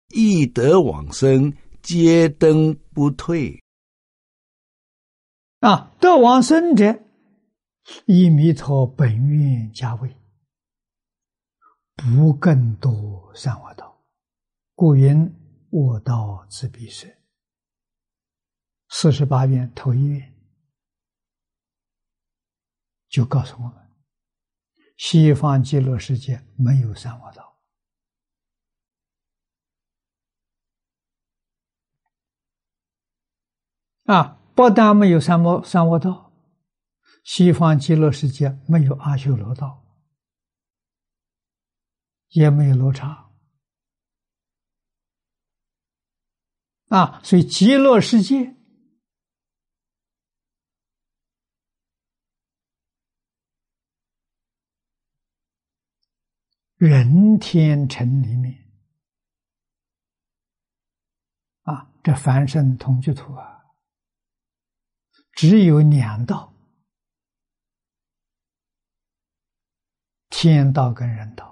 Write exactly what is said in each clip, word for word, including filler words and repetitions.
易得往生，皆登不退。 啊，得往生者，以弥陀本愿加为，不更多三恶道，故云我道自必舍。四十八愿头一愿就告诉我们，西方极乐世界没有三恶道。啊，不但没有三恶三恶道，西方极乐世界没有阿修罗道，也没有罗刹。啊，所以极乐世界人天城里面，啊，这凡圣同居土啊，只有两道，天道跟人道。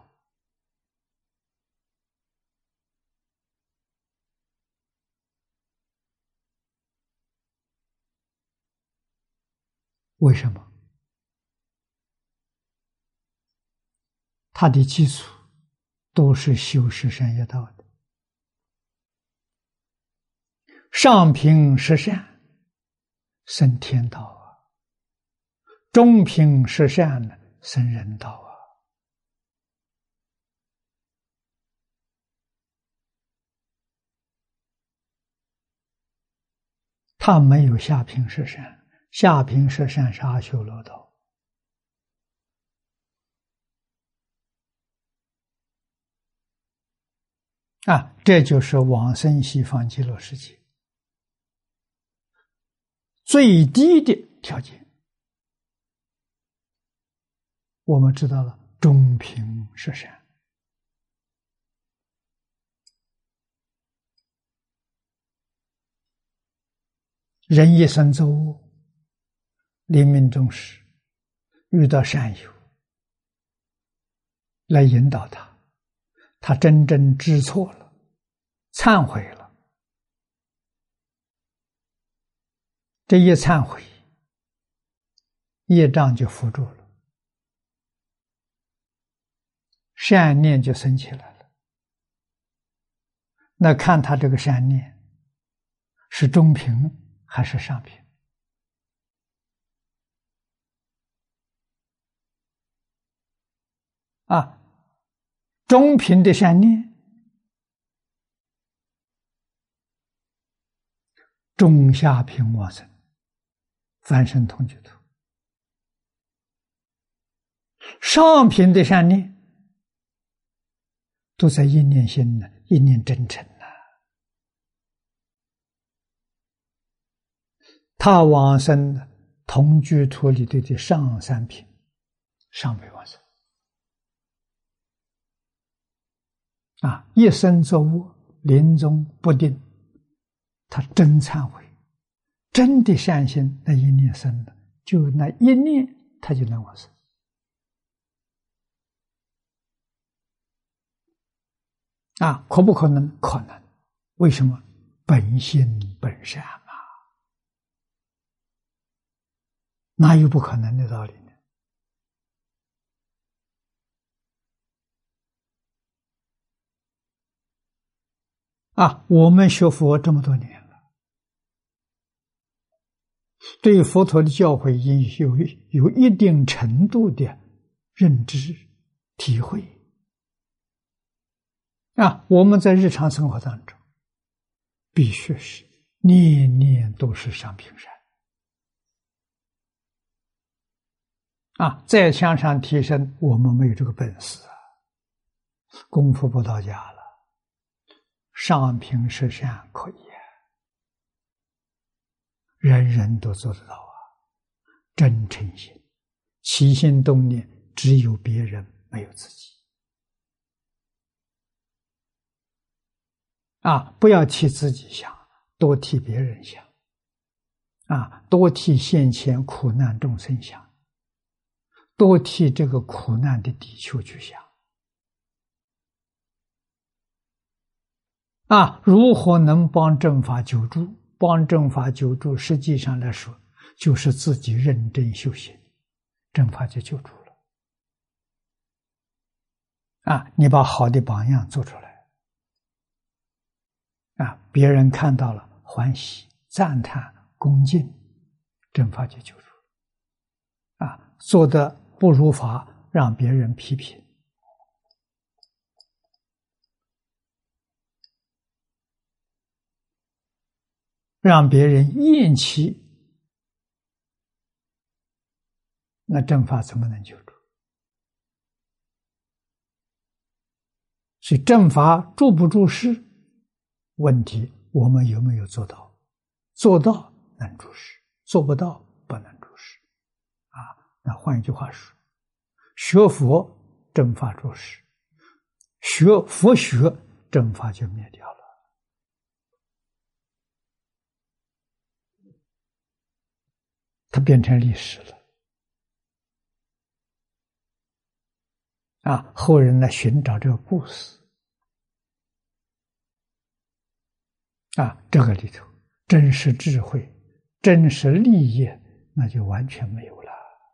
为什么？它的基础都是修十善业道的。上品十善生天道啊，中品十善呢生人道啊。它没有下品十善，下品十善是阿修罗道。啊，这就是往生西方极乐世界最低的条件。我们知道了，中品十善，人一生作恶，临命终时遇到善友来引导他，他真正知错了，忏悔了，这一忏悔，业障就伏住了，善念就生起来了。那看他这个善念是中品还是上品？啊，中品的善念，中下品往生，凡圣同居土；上品的善念，都在一念心呢，一念真诚呐。他往生同居土里头的上三品，尚未往生。啊，一生作恶，临终不定，他真忏悔，真的善心，那一念生了，就那一念他就能往生。啊，可不可能？可能。为什么？本性本善嘛，哪有不可能的道理呢？啊，我们学佛这么多年了，对佛陀的教诲已经有有一定程度的认知体会。啊，我们在日常生活当中，必须是念念都是上品善。啊，再向上提升，我们没有这个本事啊，功夫不到家了。上品十善可以啊，人人都做得到啊。真诚心，起心动念，只有别人，没有自己。啊，不要替自己想，多替别人想。啊，多替现前苦难众生想，多替这个苦难的地球去想。 啊，如何能帮正法救助？帮正法救助，实际上来说，就是自己认真修行，正法就救助了。啊，你把好的榜样做出来，啊，别人看到了欢喜、赞叹、恭敬，正法就救助了。啊，做的不如法，让别人批评。让别人厌弃，那正法怎么能救助？所以正法助不助世？问题我们有没有做到？做到能助世，做不到不能助世。啊，那换一句话说，学佛正法助世，学佛学正法就灭掉了。它变成历史了。啊，后人来寻找这个故事。啊，这个里头真实智慧、真实利益，那就完全没有了。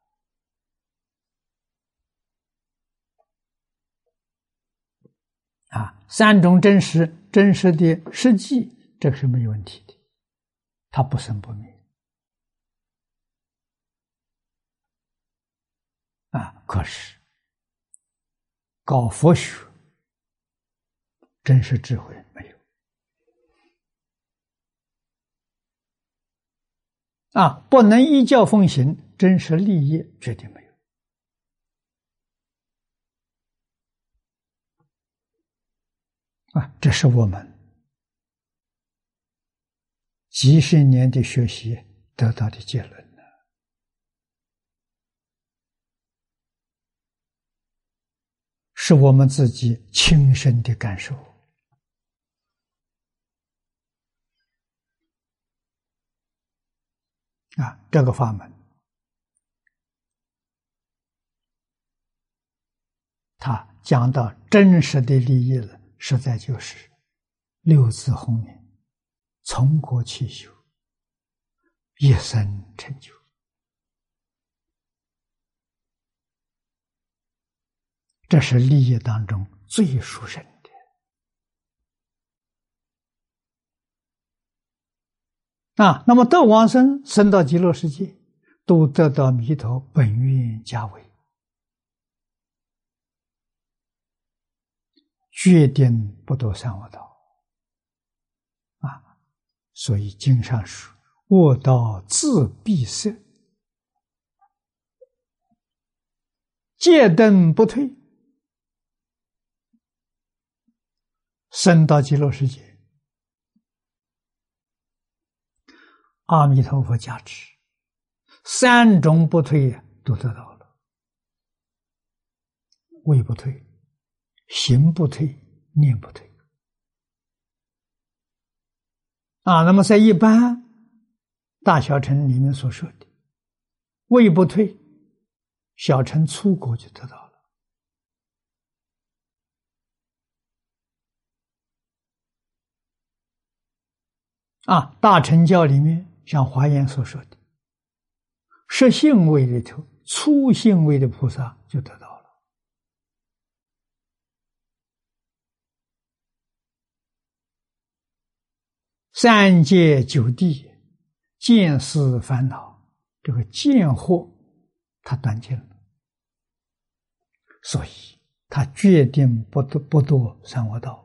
啊，三种真实，真实的实际，这个是没有问题的，它不生不灭。啊，可是搞佛学，真实智慧没有。啊，不能依教奉行，真实利益绝对没有。啊，这是我们几十年的学习得到的结论。是我们自己亲身的感受。啊，这个法门，它讲到真实的利益了，实在就是六字洪名，从国起修，一生成就。这是利益当中最殊胜的。啊，那么得往生，生到极乐世界，都得到弥陀本愿加为，决定不堕三恶道。啊，所以经上说，恶道自闭塞，戒灯不退，升到极乐世界，阿弥陀佛加持，三种不退都得到了，位不退，行不退，念不退。啊，那么在一般大小乘里面所说的位不退，小乘出国就得到了。啊，大乘教里面像华严所说的实性位里头，粗性位的菩萨就得到了。三界九地见思烦恼，这个见惑他断尽了，所以他决定不堕不堕三恶道。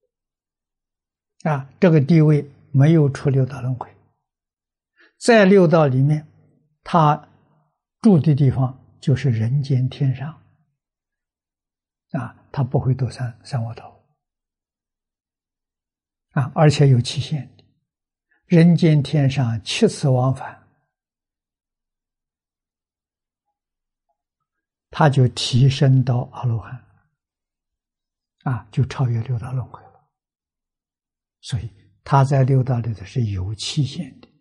啊，这个地位没有出六道轮回，在六道里面，他住的地方就是人间天上，啊，他不会堕三三恶道，啊，而且有期限的，人间天上七次往返，他就提升到阿罗汉，啊，就超越六道轮回了，所以他在六道里头是有期限的。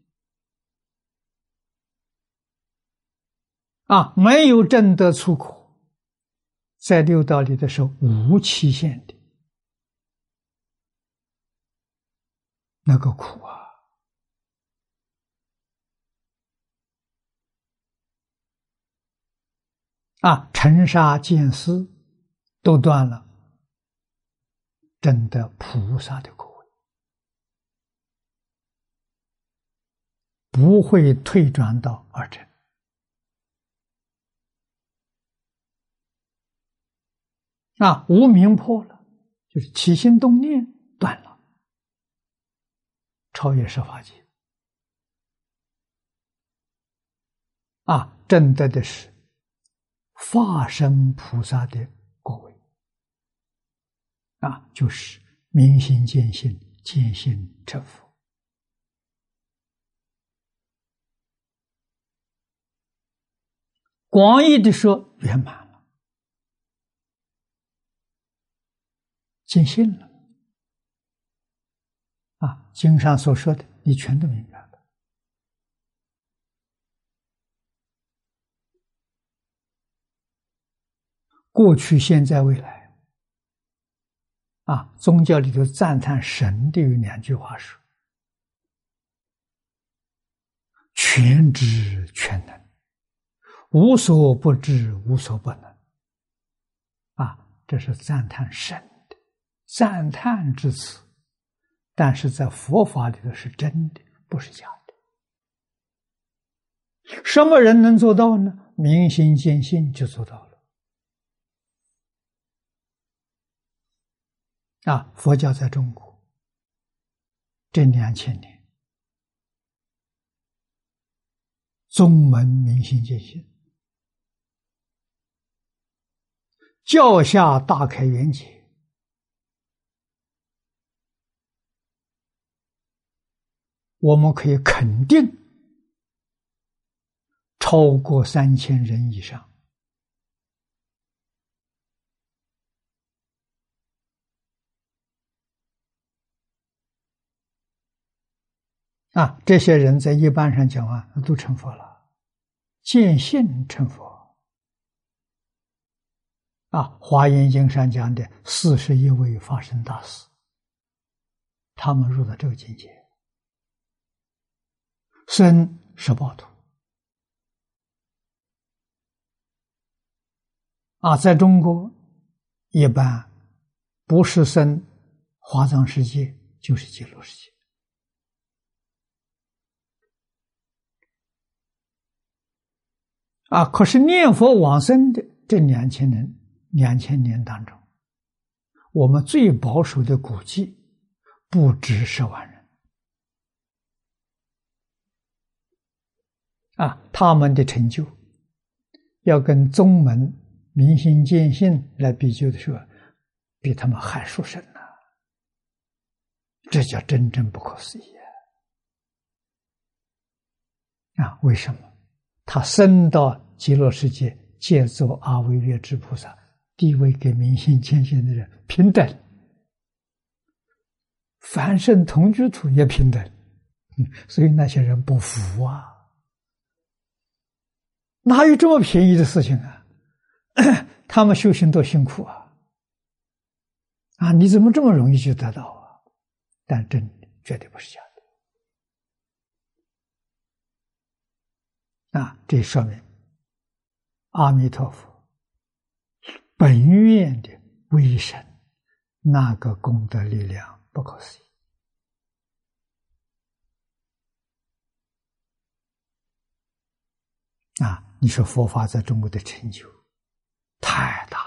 啊，没有证得出苦，在六道里的是无期限的。 那个苦啊！啊，尘沙见思都断了，证得菩萨的果位，不会退转到二乘。啊，无明破了，就是起心动念断了，超越十法界。啊，证得的是法身菩萨的果位。啊，就是明心见性，见性成佛。广义的说，圆满了，见性了。啊，经上所说的，你全都明白了。过去、现在、未来。啊，宗教里头赞叹神的有两句话说：全知全能，无所不知，无所不能。啊，这是赞叹神的赞叹之词，但是在佛法里头是真的，不是假的。什么人能做到呢？明心见性就做到了。啊，佛教在中国这两千年，宗门明心见性，教下大开圆解，我们可以肯定超过三千人以上。啊，这些人在一般上讲啊，都成佛了，见性成佛。啊，《华严经》上讲的四十一位法身大士，他们入了这个境界，生十报土。啊，在中国一般不是生华藏世界，就是极乐世界。啊，可是念佛往生的这两千人、两千年当中，我们最保守的估计不止十万人。啊，他们的成就要跟宗门明心见性来比较的时候，比他们还殊胜呢。这叫真正不可思议啊！啊，为什么？他升到极乐世界，借作阿惟越致菩萨，地位跟明心见性的人平等，凡圣同居土也平等，所以那些人不服啊！哪有这么便宜的事情啊？他们修行多辛苦啊！啊，你怎么这么容易就得到啊？但真绝对不是假的啊！这说明阿弥陀佛本愿的威神，那个功德力量不可思议啊！你说佛法在中国的成就太大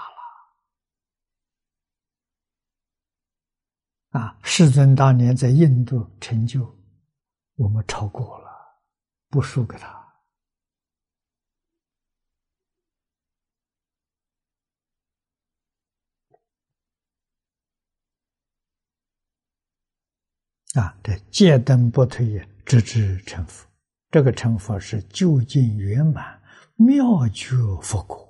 了啊！世尊当年在印度成就，我们超过了，不输给他。啊，这戒灯不退也，直至成佛。这个成佛是究竟圆满，妙觉佛果。